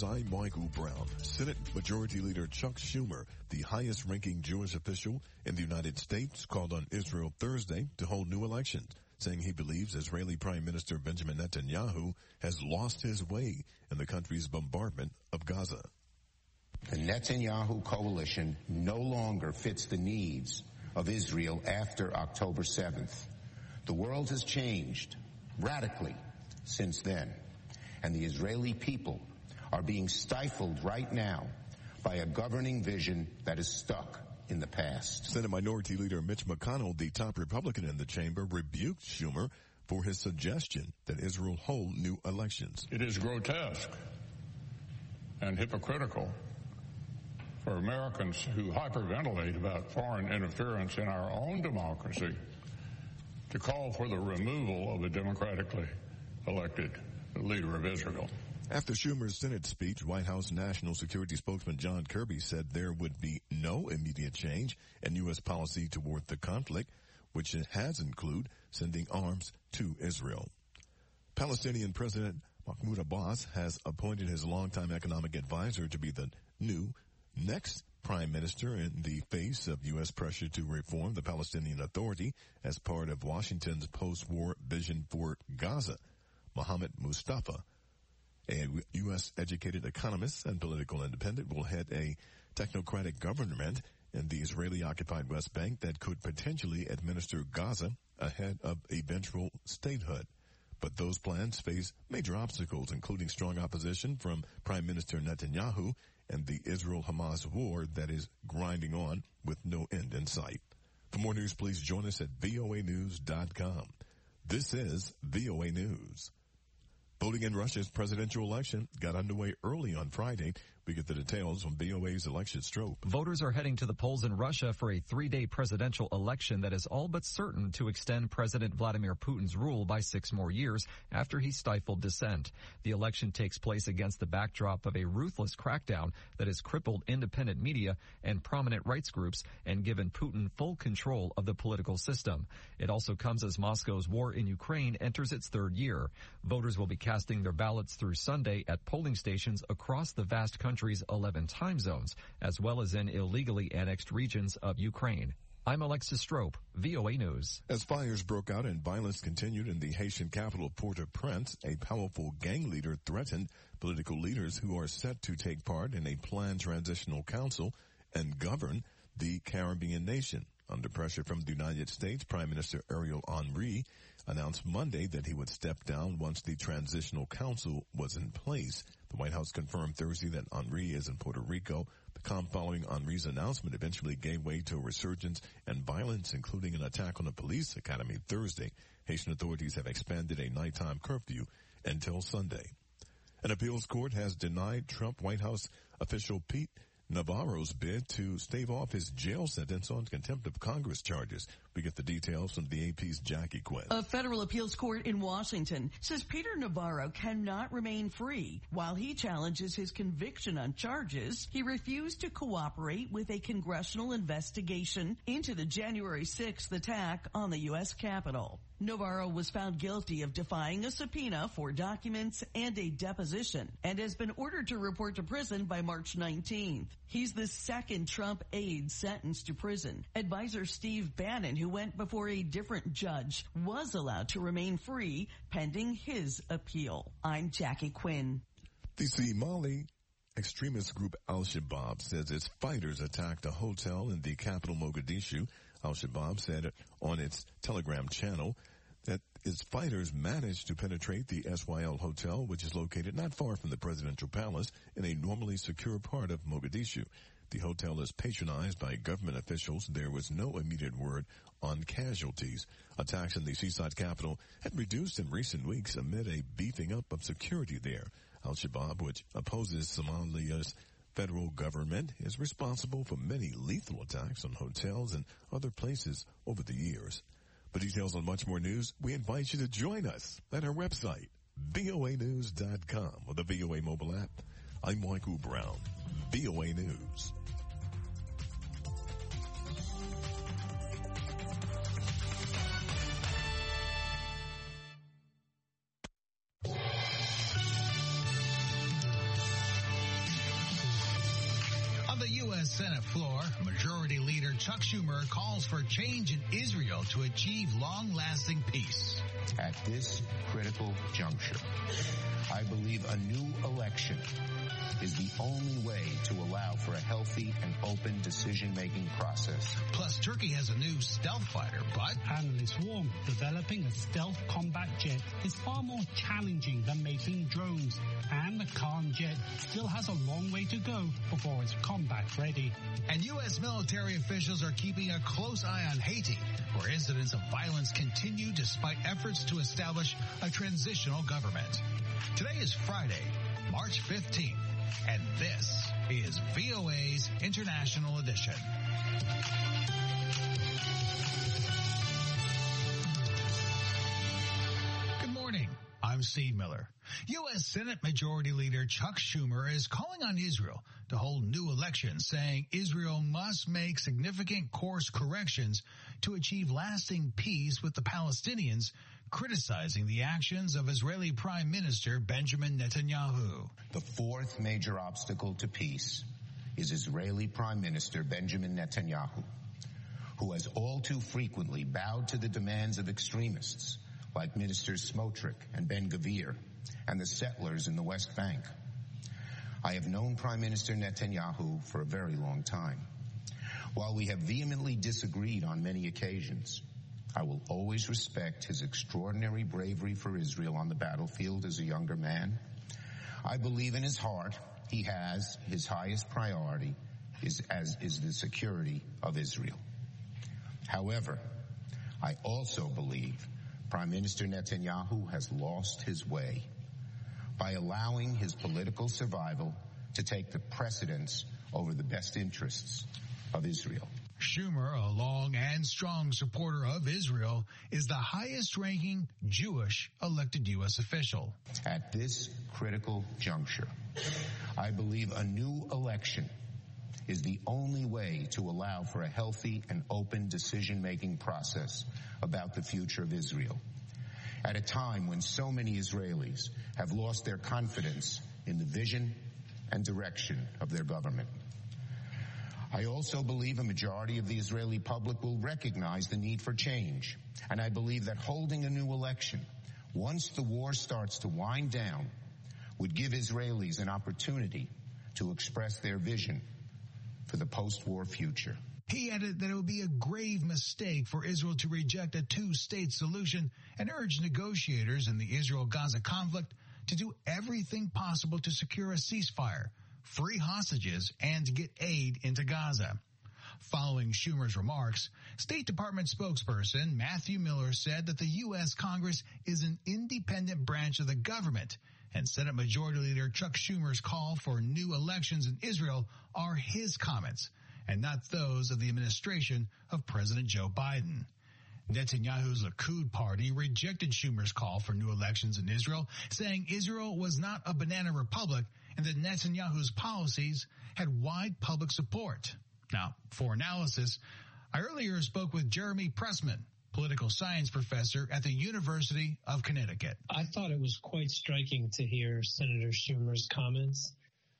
News, I'm Michael Brown. Senate Majority Leader Chuck Schumer, the highest-ranking Jewish official in the United States, called on Israel Thursday to hold new elections, saying he believes Israeli Prime Minister Benjamin Netanyahu has lost his way in the country's bombardment of Gaza. The Netanyahu coalition no longer fits the needs of Israel after October 7th. The world has changed radically since then, and the Israeli people are being stifled right now by a governing vision that is stuck in the past. Senate Minority Leader Mitch McConnell, the top Republican in the chamber, rebuked Schumer for his suggestion that Israel hold new elections. It is grotesque and hypocritical for Americans who hyperventilate about foreign interference in our own democracy to call for the removal of a democratically elected leader of Israel. After Schumer's Senate speech, White House National Security spokesman John Kirby said there would be no immediate change in U.S. policy toward the conflict, which has included sending arms to Israel. Palestinian President Mahmoud Abbas has appointed his longtime economic advisor to be the next prime minister in the face of U.S. pressure to reform the Palestinian Authority as part of Washington's post-war vision for Gaza. Mohammed Mustafa, a U.S.-educated economist and political independent, will head a technocratic government in the Israeli-occupied West Bank that could potentially administer Gaza ahead of eventual statehood. But those plans face major obstacles, including strong opposition from Prime Minister Netanyahu and the Israel-Hamas war that is grinding on with no end in sight. For more news, please join us at voanews.com. This is VOA News. Voting in Russia's presidential election got underway early on Friday. We get the details from VOA's Election Strobe. Voters are heading to the polls in Russia for a 3-day presidential election that is all but certain to extend President Vladimir Putin's rule by 6 more years after he stifled dissent. The election takes place against the backdrop of a ruthless crackdown that has crippled independent media and prominent rights groups and given Putin full control of the political system. It also comes as Moscow's war in Ukraine enters its 3rd year. Voters will be casting their ballots through Sunday at polling stations across the vast country's 11 time zones, as well as in illegally annexed regions of Ukraine. I'm Alexis Strope, VOA News. As fires broke out and violence continued in the Haitian capital Port-au-Prince, a powerful gang leader threatened political leaders who are set to take part in a planned transitional council and govern the Caribbean nation. Under pressure from the United States, Prime Minister Ariel Henry announced Monday that he would step down once the transitional council was in place. The White House confirmed Thursday that Henry is in Puerto Rico. The calm following Henry's announcement eventually gave way to a resurgence and violence, including an attack on a police academy Thursday. Haitian authorities have expanded a nighttime curfew until Sunday. An appeals court has denied Trump White House official Pete Navarro's bid to stave off his jail sentence on contempt of Congress charges. We get the details from the AP's Jackie Quinn. A federal appeals court in Washington says Peter Navarro cannot remain free. While he challenges his conviction on charges, he refused to cooperate with a congressional investigation into the January 6th attack on the U.S. Capitol. Navarro was found guilty of defying a subpoena for documents and a deposition and has been ordered to report to prison by March 19th. He's the second Trump aide sentenced to prison. Advisor Steve Bannon, who went before a different judge, was allowed to remain free pending his appeal. I'm Jackie Quinn. The Somali extremist group Al-Shabaab says its fighters attacked a hotel in the capital Mogadishu. Al-Shabaab said on its Telegram channel that its fighters managed to penetrate the SYL hotel, which is located not far from the presidential palace in a normally secure part of Mogadishu. The hotel is patronized by government officials. There was no immediate word on casualties. Attacks in the seaside capital had reduced in recent weeks amid a beefing up of security there. Al-Shabaab, which opposes Somalia's federal government, is responsible for many lethal attacks on hotels and other places over the years. For details on much more news, we invite you to join us at our website, voanews.com, or the VOA mobile app. I'm Michael Brown, VOA News. Senate floor, Majority Leader Chuck Schumer calls for change in Israel to achieve long-lasting peace. At this critical juncture, I believe a new election is the only way to allow for a healthy and open decision-making process. Plus, Turkey has a new stealth fighter, but analysts warn developing a stealth combat jet is far more challenging than making drones, and the Khan jet still has a long way to go before it's combat ready. And U.S. military officials are keeping a close eye on Haiti, where incidents of violence continue despite efforts to establish a transitional government. Today is Friday, March 15th. And this is VOA's International Edition. Good morning. I'm Steve Miller. U.S. Senate Majority Leader Chuck Schumer is calling on Israel to hold new elections, saying Israel must make significant course corrections to achieve lasting peace with the Palestinians, criticizing the actions of Israeli Prime Minister Benjamin Netanyahu. The fourth major obstacle to peace is Israeli Prime Minister Benjamin Netanyahu, who has all too frequently bowed to the demands of extremists like Ministers Smotrich and Ben-Gvir and the settlers in the West Bank. I have known Prime Minister Netanyahu for a very long time. While we have vehemently disagreed on many occasions, I will always respect his extraordinary bravery for Israel on the battlefield as a younger man. I believe in his heart he has his highest priority is the security of Israel. However, I also believe Prime Minister Netanyahu has lost his way by allowing his political survival to take the precedence over the best interests of Israel. Schumer, a long and strong supporter of Israel, is the highest-ranking Jewish elected U.S. official. At this critical juncture, I believe a new election is the only way to allow for a healthy and open decision-making process about the future of Israel. At a time when so many Israelis have lost their confidence in the vision and direction of their government. I also believe a majority of the Israeli public will recognize the need for change, and I believe that holding a new election, once the war starts to wind down, would give Israelis an opportunity to express their vision for the post-war future. He added that it would be a grave mistake for Israel to reject a two-state solution and urged negotiators in the Israel-Gaza conflict to do everything possible to secure a ceasefire, free hostages, and to get aid into Gaza. Following Schumer's remarks, State Department spokesperson Matthew Miller said that the U.S. Congress is an independent branch of the government, and Senate Majority Leader Chuck Schumer's call for new elections in Israel are his comments, and not those of the administration of President Joe Biden. Netanyahu's Likud party rejected Schumer's call for new elections in Israel, saying Israel was not a banana republic and that Netanyahu's policies had wide public support. Now, for analysis, I earlier spoke with Jeremy Pressman, political science professor at the University of Connecticut. I thought it was quite striking to hear Senator Schumer's comments.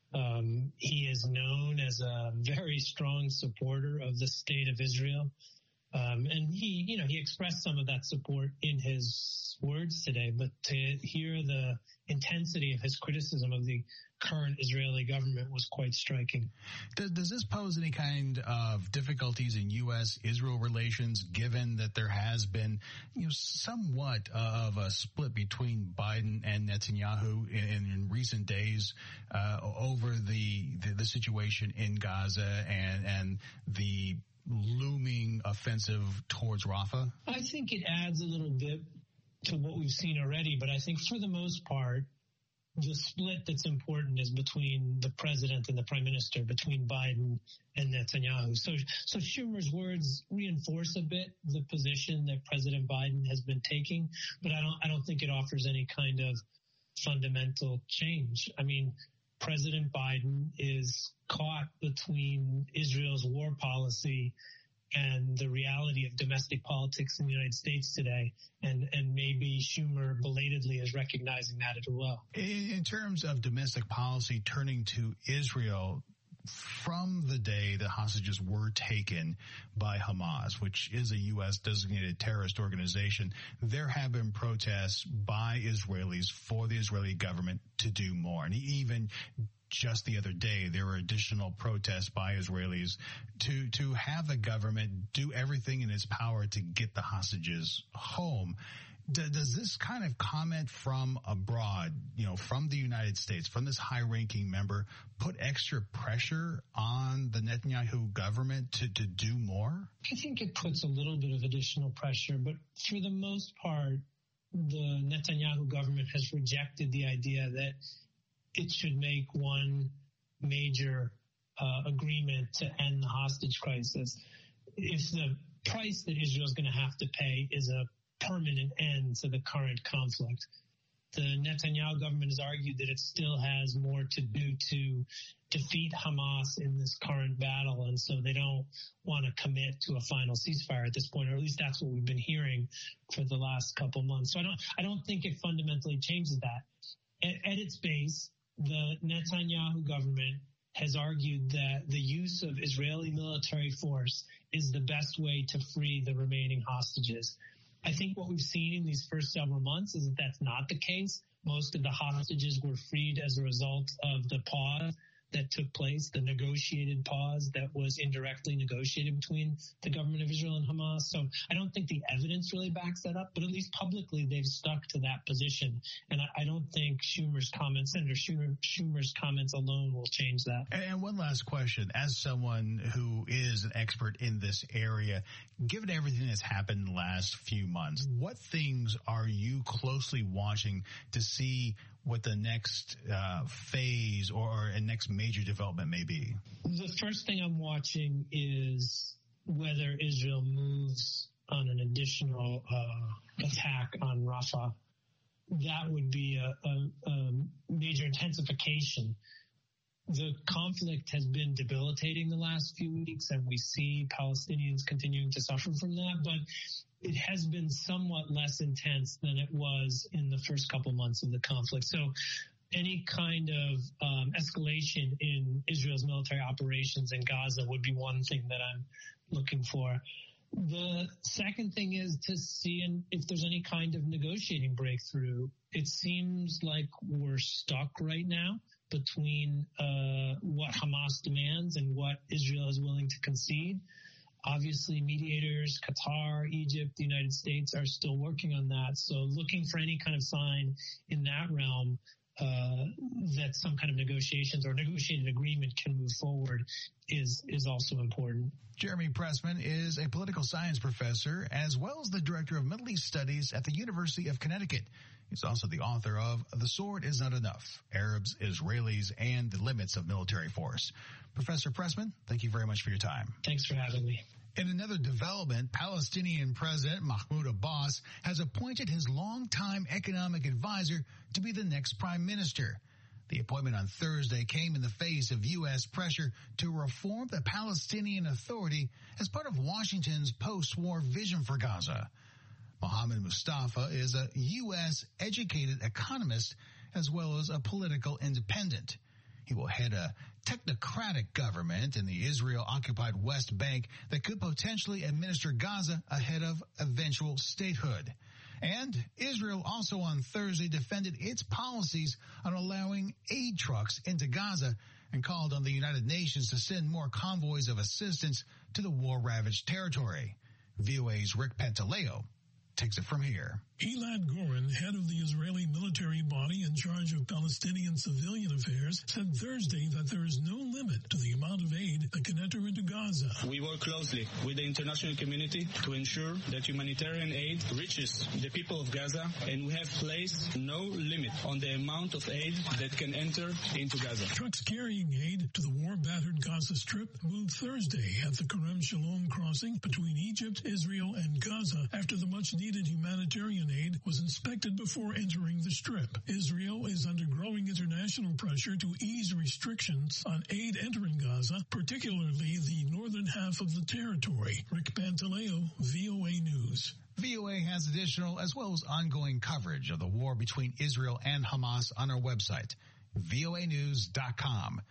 He is known as a very strong supporter of the state of Israel. And he expressed some of that support in his words today, but to hear the intensity of his criticism of the current Israeli government was quite striking. Does this pose any kind of difficulties in U.S.-Israel relations, given that there has been, somewhat of a split between Biden and Netanyahu in recent days over the situation in Gaza and the looming offensive towards Rafah? I think it adds a little bit to what we've seen already, but I think for the most part, the split that's important is between the president and the prime minister, between Biden and Netanyahu. So Schumer's words reinforce a bit the position that President Biden has been taking, but I don't think it offers any kind of fundamental change. I mean, President Biden is caught between Israel's war policy and the reality of domestic politics in the United States today. And maybe Schumer belatedly is recognizing that as well. In terms of domestic policy turning to Israel, from the day the hostages were taken by Hamas, which is a U.S. designated terrorist organization, there have been protests by Israelis for the Israeli government to do more. And even just the other day, there were additional protests by Israelis to have the government do everything in its power to get the hostages home. Does this kind of comment from abroad, from the United States, from this high-ranking member, put extra pressure on the Netanyahu government to do more? I think it puts a little bit of additional pressure, but for the most part, the Netanyahu government has rejected the idea that it should make one major agreement to end the hostage crisis. If the price that Israel is going to have to pay is a permanent end to the current conflict, the Netanyahu government has argued that it still has more to do to defeat Hamas in this current battle, and so they don't want to commit to a final ceasefire at this point, or at least that's what we've been hearing for the last couple months. So I don't think it fundamentally changes that. At its base, the Netanyahu government has argued that the use of Israeli military force is the best way to free the remaining hostages. I think what we've seen in these first several months is that that's not the case. Most of the hostages were freed as a result of the pause that took place, the negotiated pause that was indirectly negotiated between the government of Israel and Hamas. So I don't think the evidence really backs that up, but at least publicly they've stuck to that position. And I don't think Senator Schumer's comments alone will change that. And one last question. As someone who is an expert in this area, given everything that's happened in the last few months, what things are you closely watching to see what the next phase or a next major development may be? The first thing I'm watching is whether Israel moves on an additional attack on Rafah. That would be a major intensification. The conflict has been debilitating the last few weeks, and we see Palestinians continuing to suffer from that, but it has been somewhat less intense than it was in the first couple months of the conflict. So any kind of escalation in Israel's military operations in Gaza would be one thing that I'm looking for. The second thing is to see if there's any kind of negotiating breakthrough. It seems like we're stuck right now between what Hamas demands and what Israel is willing to concede. Obviously, mediators, Qatar, Egypt, the United States are still working on that. So looking for any kind of sign in that realm that some kind of negotiations or negotiated agreement can move forward is also important. Jeremy Pressman is a political science professor as well as the director of Middle East Studies at the University of Connecticut. He's also the author of The Sword is Not Enough, Arabs, Israelis, and the Limits of Military Force. Professor Pressman, thank you very much for your time. Thanks for having me. In another development, Palestinian President Mahmoud Abbas has appointed his longtime economic advisor to be the next prime minister. The appointment on Thursday came in the face of U.S. pressure to reform the Palestinian Authority as part of Washington's post-war vision for Gaza. Mohammed Mustafa is a U.S. educated economist as well as a political independent. He will head a technocratic government in the Israel-occupied West Bank that could potentially administer Gaza ahead of eventual statehood. And Israel also on Thursday defended its policies on allowing aid trucks into Gaza and called on the United Nations to send more convoys of assistance to the war-ravaged territory. VOA's Rick Pantaleo takes it from here. Elad Goren, head of the Israeli military body in charge of Palestinian civilian affairs, said Thursday that there is no limit to the amount of aid that can enter into Gaza. We work closely with the international community to ensure that humanitarian aid reaches the people of Gaza, and we have placed no limit on the amount of aid that can enter into Gaza. Trucks carrying aid to the war-battered Gaza Strip moved Thursday at the Kerem Shalom crossing between Egypt, Israel, and Gaza after the much-needed humanitarian aid was inspected before entering the Strip. Israel is under growing international pressure to ease restrictions on aid entering Gaza, particularly the northern half of the territory. Rick Pantaleo, VOA News. VOA has additional as well as ongoing coverage of the war between Israel and Hamas on our website, voanews.com.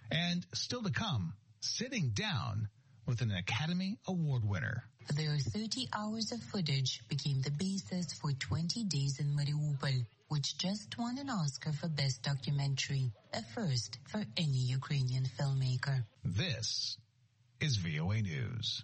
And still to come, sitting down with an Academy Award winner. Their 30 hours of footage became the basis for 20 Days in Mariupol, which just won an Oscar for Best Documentary, a first for any Ukrainian filmmaker. This is VOA News.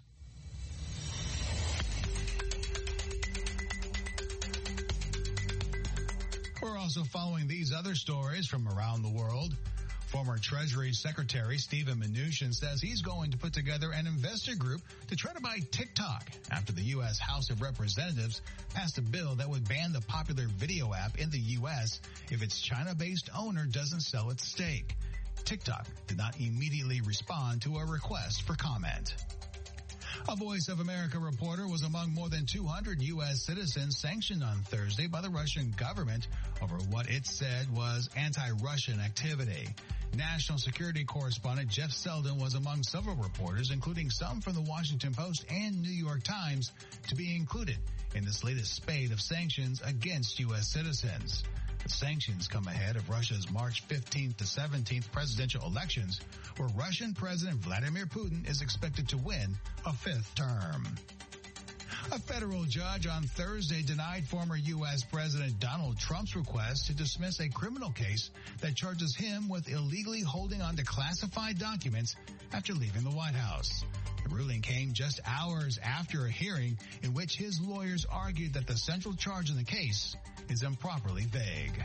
We're also following these other stories from around the world. Former Treasury Secretary Steven Mnuchin says he's going to put together an investor group to try to buy TikTok after the U.S. House of Representatives passed a bill that would ban the popular video app in the U.S. if its China-based owner doesn't sell its stake. TikTok did not immediately respond to a request for comment. A Voice of America reporter was among more than 200 U.S. citizens sanctioned on Thursday by the Russian government over what it said was anti-Russian activity. National security correspondent Jeff Selden was among several reporters, including some from the Washington Post and New York Times, to be included in this latest spate of sanctions against U.S. citizens. The sanctions come ahead of Russia's March 15th to 17th presidential elections, where Russian President Vladimir Putin is expected to win a fifth term. A federal judge on Thursday denied former U.S. President Donald Trump's request to dismiss a criminal case that charges him with illegally holding on to classified documents after leaving the White House. The ruling came just hours after a hearing in which his lawyers argued that the central charge in the case is improperly vague.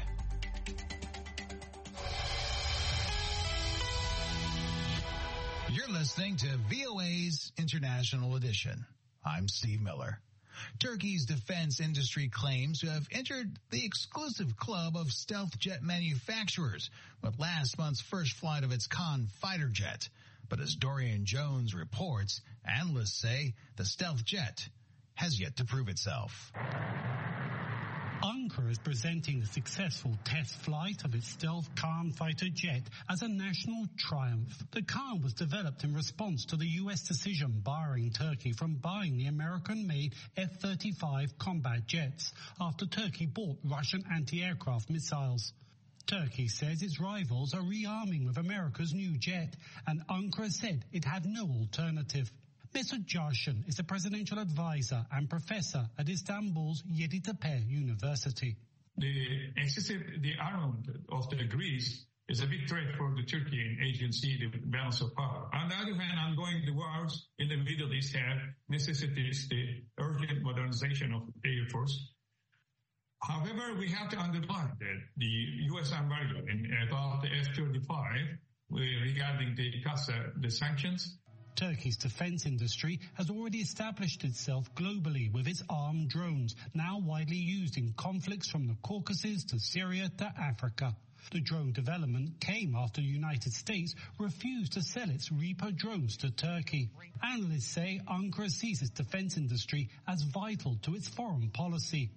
You're listening to VOA's International Edition. I'm Steve Miller. Turkey's defense industry claims to have entered the exclusive club of stealth jet manufacturers with last month's first flight of its Khan fighter jet. But as Dorian Jones reports, analysts say the stealth jet has yet to prove itself. Ankara is presenting the successful test flight of its stealth Khan fighter jet as a national triumph. The Khan was developed in response to the U.S. decision barring Turkey from buying the American-made F-35 combat jets after Turkey bought Russian anti-aircraft missiles. Turkey says its rivals are rearming with America's new jet, and Ankara said it had no alternative. Mesut Jarshan is a presidential advisor and professor at Istanbul's Yeditepe University. The armament of the Greece is a big threat for the Turkey and Asian Sea, the balance of power. On the other hand, ongoing wars in the Middle East have necessitates the urgent modernization of the Air Force. However, we have to underline that the U.S. embargo about the F-35 regarding the sanctions. Turkey's defense industry has already established itself globally with its armed drones, now widely used in conflicts from the Caucasus to Syria to Africa. The drone development came after the United States refused to sell its Reaper drones to Turkey. Analysts say Ankara sees its defense industry as vital to its foreign policy.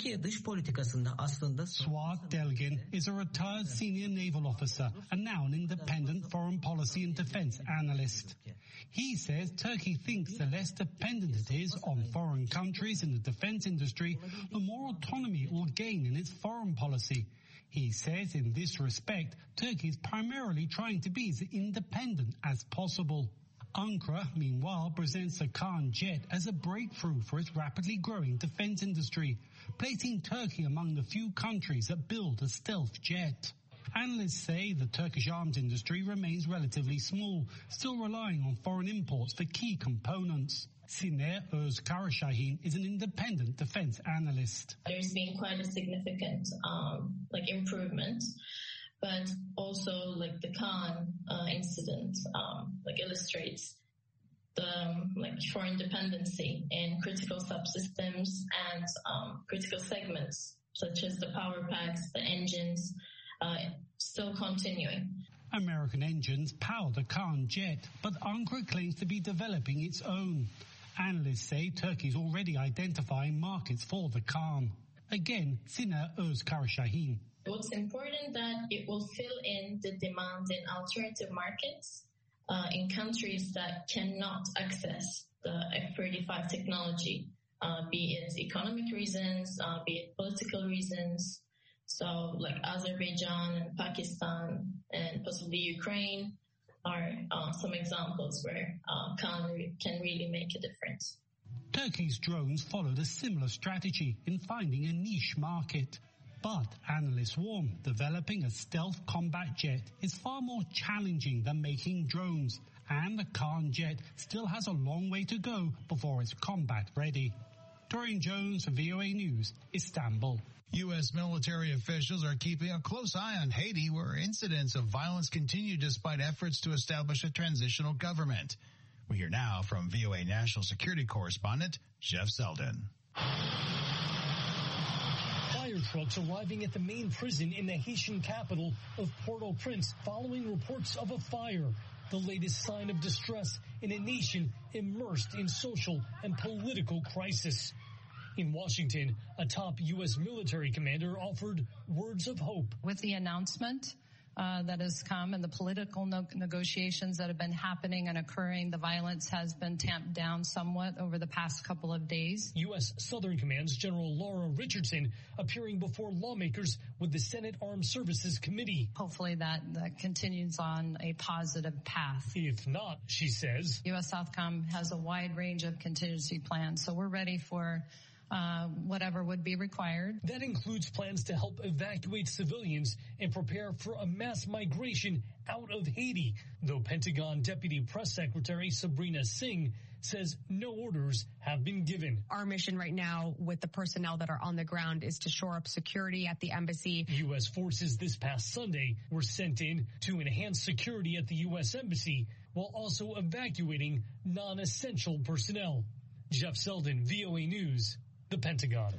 Suat Delgin is a retired senior naval officer and now an independent foreign policy and defense analyst. He says Turkey thinks the less dependent it is on foreign countries in the defense industry, the more autonomy it will gain in its foreign policy. He says in this respect, Turkey is primarily trying to be as independent as possible. Ankara, meanwhile, presents the Khan jet as a breakthrough for its rapidly growing defense industry, placing Turkey among the few countries that build a stealth jet. Analysts say the Turkish arms industry remains relatively small, still relying on foreign imports for key components. Siner Özkarashahin is an independent defense analyst. There's been quite a significant improvement, but also the Khan incident illustrates the foreign dependency in critical subsystems and critical segments such as the power packs, the engines, still continuing. American engines power the Khan jet, but Ankara claims to be developing its own. Analysts say Turkey is already identifying markets for the Khan. Again, Siner Özkarashahin. What's important that it will fill in the demand in alternative markets in countries that cannot access the F-35 technology, be it economic reasons, be it political reasons. So like Azerbaijan and Pakistan and possibly Ukraine, are some examples where Khan can really make a difference. Turkey's drones followed a similar strategy in finding a niche market. But analysts warn developing a stealth combat jet is far more challenging than making drones, and the Khan jet still has a long way to go before it's combat ready. Dorian Jones for VOA News, Istanbul. U.S. military officials are keeping a close eye on Haiti, where incidents of violence continue despite efforts to establish a transitional government. We hear now from VOA National Security Correspondent Jeff Selden. Fire trucks arriving at the main prison in the Haitian capital of Port-au-Prince following reports of a fire, the latest sign of distress in a nation immersed in social and political crisis. In Washington, a top U.S. military commander offered words of hope. With the announcement that has come and the political negotiations that have been happening and occurring, the violence has been tamped down somewhat over the past couple of days. U.S. Southern Command's General Laura Richardson appearing before lawmakers with the Senate Armed Services Committee. Hopefully that continues on a positive path. If not, she says, U.S. Southcom has a wide range of contingency plans, so we're ready for whatever would be required. That includes plans to help evacuate civilians and prepare for a mass migration out of Haiti, though Pentagon Deputy Press Secretary Sabrina Singh says no orders have been given. Our mission right now with the personnel that are on the ground is to shore up security at the embassy. U.S. forces this past Sunday were sent in to enhance security at the U.S. embassy while also evacuating non-essential personnel. Jeff Selden, VOA News, the Pentagon.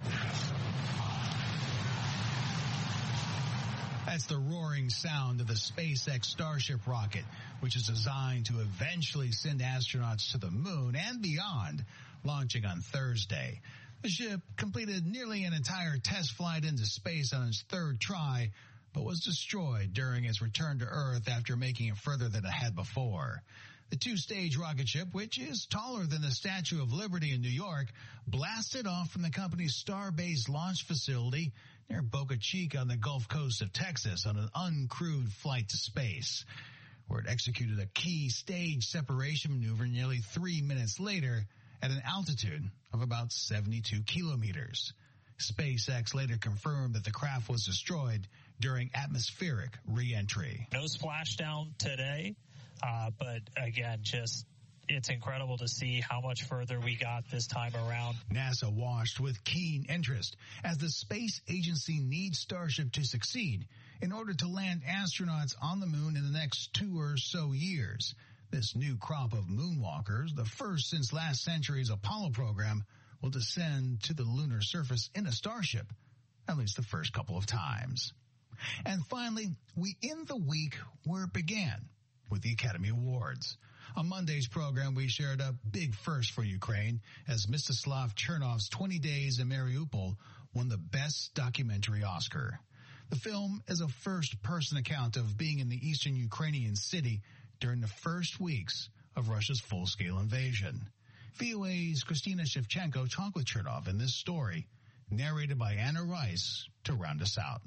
That's the roaring sound of the SpaceX Starship rocket, which is designed to eventually send astronauts to the moon and beyond, launching on Thursday. The ship completed nearly an entire test flight into space on its third try, but was destroyed during its return to Earth after making it further than it had before. The two-stage rocket ship, which is taller than the Statue of Liberty in New York, blasted off from the company's Starbase launch facility near Boca Chica on the Gulf Coast of Texas on an uncrewed flight to space, where it executed a key stage separation maneuver nearly 3 minutes later at an altitude of about 72 kilometers. SpaceX later confirmed that the craft was destroyed during atmospheric re-entry. No splashdown today. But again, it's incredible to see how much further we got this time around. NASA watched with keen interest as the space agency needs Starship to succeed in order to land astronauts on the moon in the next 2 or so years. This new crop of moonwalkers, the first since last century's Apollo program, will descend to the lunar surface in a Starship, at least the first couple of times. And finally, we end the week where it began, with the Academy Awards. On Monday's program, we shared a big first for Ukraine as Mstislav Chernov's 20 Days in Mariupol won the Best Documentary Oscar. The film is a first-person account of being in the eastern Ukrainian city during the first weeks of Russia's full-scale invasion. VOA's Christina Shevchenko talked with Chernov in this story, narrated by Anna Rice, to round us out.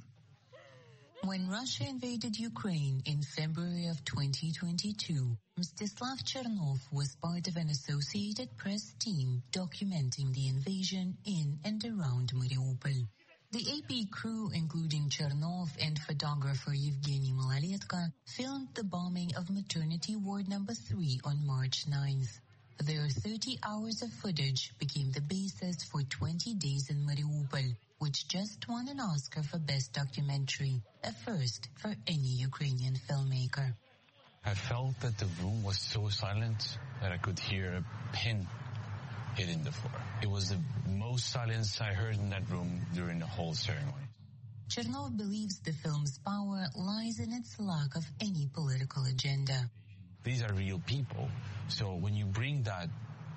When Russia invaded Ukraine in February of 2022, Mstislav Chernov was part of an Associated Press team documenting the invasion in and around Mariupol. The AP crew, including Chernov and photographer Yevgeny Malaletka, filmed the bombing of maternity ward number 3 on March 9th. Their 30 hours of footage became the basis for 20 Days in Mariupol, which just won an Oscar for Best Documentary, a first for any Ukrainian filmmaker. I felt that the room was so silent that I could hear a pin hitting the floor. It was the most silence I heard in that room during the whole ceremony. Chernov believes the film's power lies in its lack of any political agenda. These are real people, so when you bring that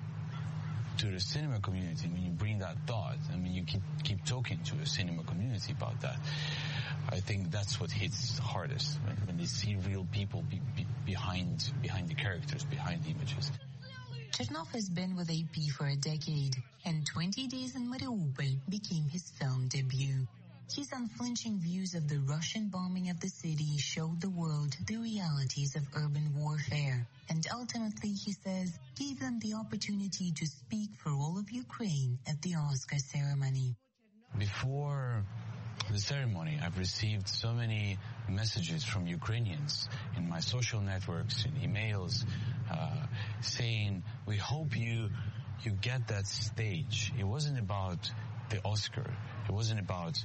to the cinema community, when you bring that thought, I mean, you keep talking to the cinema community about that, I think that's what hits hardest, right? When they see real people behind the characters, behind the images. Chernov has been with AP for a decade, and 20 Days in Mariupol became his film debut. His unflinching views of the Russian bombing of the city showed the world the realities of urban warfare. And ultimately, he says, gave them the opportunity to speak for all of Ukraine at the Oscar ceremony. Before the ceremony, I've received so many messages from Ukrainians in my social networks, in emails, saying, we hope you get that stage. It wasn't about the Oscar. It wasn't about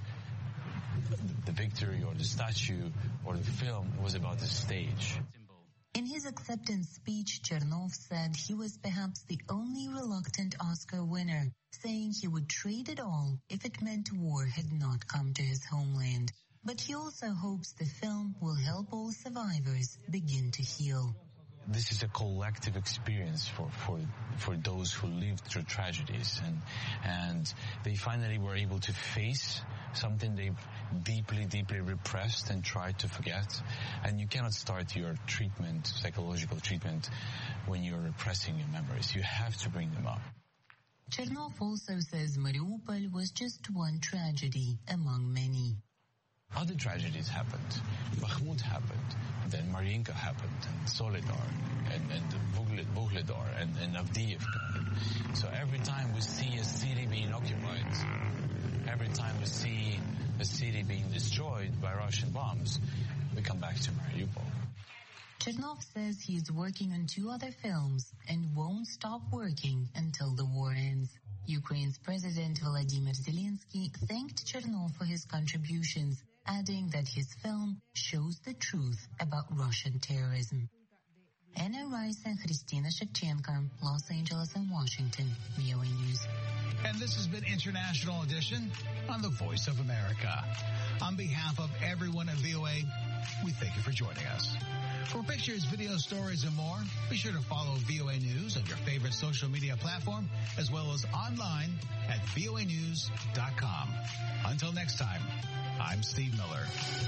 the victory or the statue or the film. It was about the stage. In his acceptance speech, Chernov said he was perhaps the only reluctant Oscar winner, saying he would trade it all if it meant war had not come to his homeland. But he also hopes the film will help all survivors begin to heal. This is a collective experience for those who lived through tragedies, and they finally were able to face something they've deeply repressed and tried to forget. And you cannot start your treatment, psychological treatment, when you're repressing your memories. You have to bring them up. Chernov also says Mariupol was just one tragedy among many. Other tragedies happened. Bakhmut happened. Then Mariinka happened, and Soledar, and Vuhledar, and Avdiivka. So every time we see a city being occupied, every time we see a city being destroyed by Russian bombs, we come back to Mariupol. Chernov says he is working on 2 other films and won't stop working until the war ends. Ukraine's President Volodymyr Zelensky thanked Chernov for his contributions, adding that his film shows the truth about Russian terrorism. Anna Rice and Christina Shevchenko, Los Angeles and Washington, VOA News. And this has been International Edition on the Voice of America. On behalf of everyone at VOA, we thank you for joining us. For pictures, video stories, and more, be sure to follow VOA News on your favorite social media platform, as well as online at voanews.com. Until next time, I'm Steve Miller.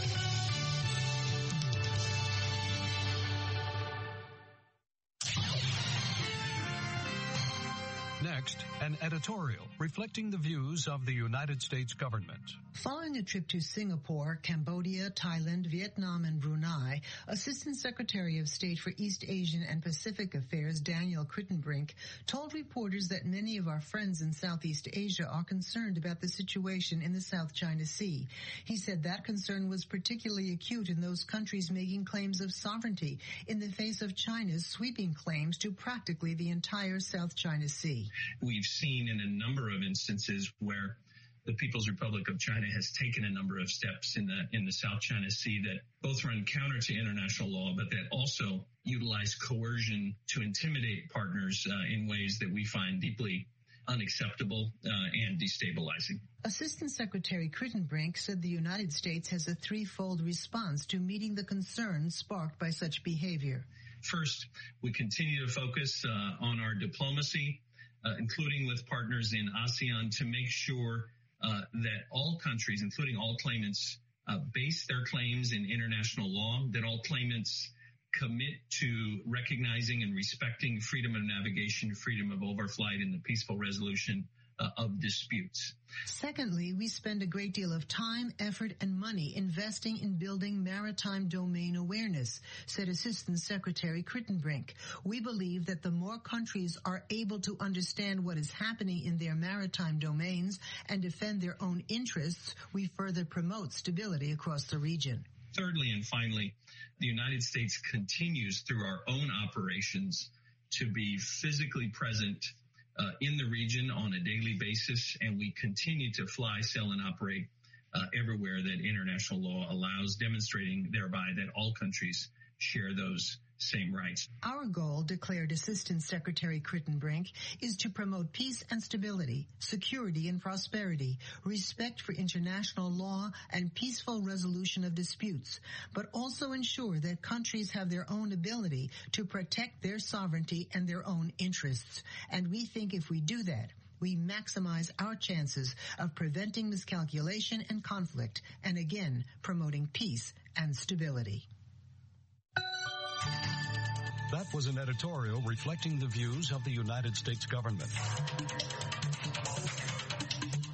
Next, an editorial reflecting the views of the United States government. Following a trip to Singapore, Cambodia, Thailand, Vietnam, and Brunei, Assistant Secretary of State for East Asian and Pacific Affairs Daniel Kritenbrink told reporters that many of our friends in Southeast Asia are concerned about the situation in the South China Sea. He said that concern was particularly acute in those countries making claims of sovereignty in the face of China's sweeping claims to practically the entire South China Sea. We've seen in a number of instances where the People's Republic of China has taken a number of steps in the South China Sea that both run counter to international law, but that also utilize coercion to intimidate partners in ways that we find deeply unacceptable and destabilizing. Assistant Secretary Kritenbrink said the United States has a threefold response to meeting the concerns sparked by such behavior. First, we continue to focus on our diplomacy, including with partners in ASEAN, to make sure that all countries, including all claimants, base their claims in international law, that all claimants commit to recognizing and respecting freedom of navigation, freedom of overflight, and the peaceful resolution of disputes. Secondly, we spend a great deal of time, effort, and money investing in building maritime domain awareness, said Assistant Secretary Kritenbrink. We believe that the more countries are able to understand what is happening in their maritime domains and defend their own interests, we further promote stability across the region. Thirdly and finally, the United States continues through our own operations to be physically present in the region on a daily basis, and we continue to fly, sail, and operate everywhere that international law allows, demonstrating thereby that all countries share those same rights. Our goal, declared Assistant Secretary Kritenbrink, is to promote peace and stability, security and prosperity, respect for international law, and peaceful resolution of disputes, but also ensure that countries have their own ability to protect their sovereignty and their own interests. And we think if we do that, we maximize our chances of preventing miscalculation and conflict, and again, promoting peace and stability. That was an editorial reflecting the views of the United States government.